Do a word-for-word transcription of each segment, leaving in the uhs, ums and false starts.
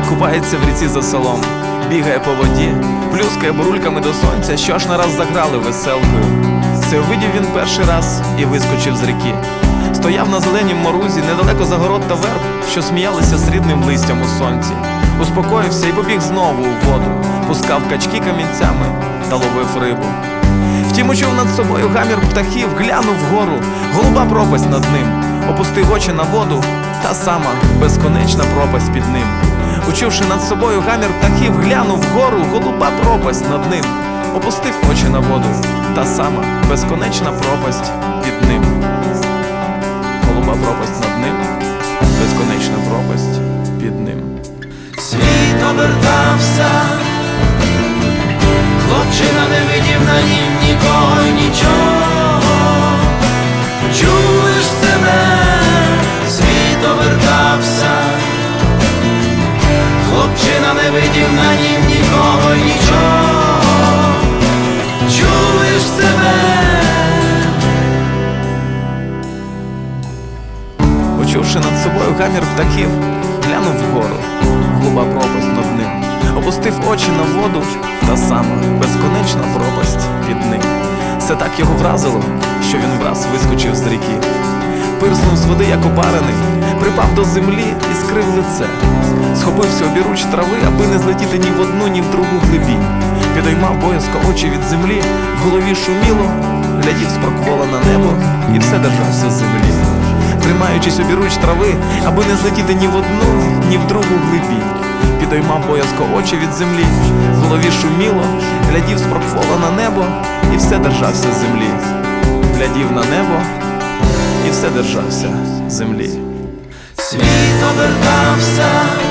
купається в ріці за селом, бігає по воді, плюскає бурульками до сонця, що аж нараз заграли веселкою. Це увидів він перший раз і вискочив з ріки. Стояв на зеленім морузі, недалеко загород та верб, що сміялися срібним листям у сонці. Успокоївся і побіг знову у воду, пускав качки камінцями та ловив рибу. Втім, учув над собою гамір птахів, глянув вгору, голуба пропасть над ним. Опустив очі на воду, та сама безконечна пропасть під ним. Учувши над собою гамір птахів, глянув вгору, голуба пропасть над ним. Опустив очі на воду, та сама безконечна пропасть під ним. Голуба пропасть над ним, безконечна пропасть під ним. Світ обертався, хлопчина не видів на нім нікого й нічого. Чуєш себе, світ обертався, хлопчина не видів на нім нікого й нічого. Чуєш себе. Учувши над собою гамір птахів, глянув вгору, голуба пропасть над ним. Опустив очі на воду, та сама безконечна пропасть під ним. Все так його вразило, що він враз вискочив з ріки. Пирснув з води, як опарений, припав до землі і скрив лице. Схопився обіруч трави, аби не злетіти ні в одну, ні в другу глибінь. Підіймав боязко очі від землі, в голові шуміло, глядів спроквола на небо і все держався з землі. Тримаючись обіруч трави, аби не злетіти ні в одну, ні в другу глибінь. Підіймав боязко очі від землі, в голові шуміло, глядів спроквола на небо і все держався з землі. Глядів на небо і все держався з землі. Світ обертався,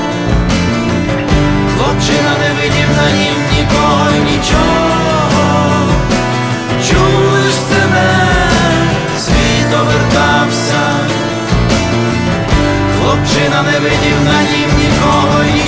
хлопчина не видів на нім нікого й нічого. Чуєш себе, світ обертався, хлопчина не видів на нім нікого й нічого.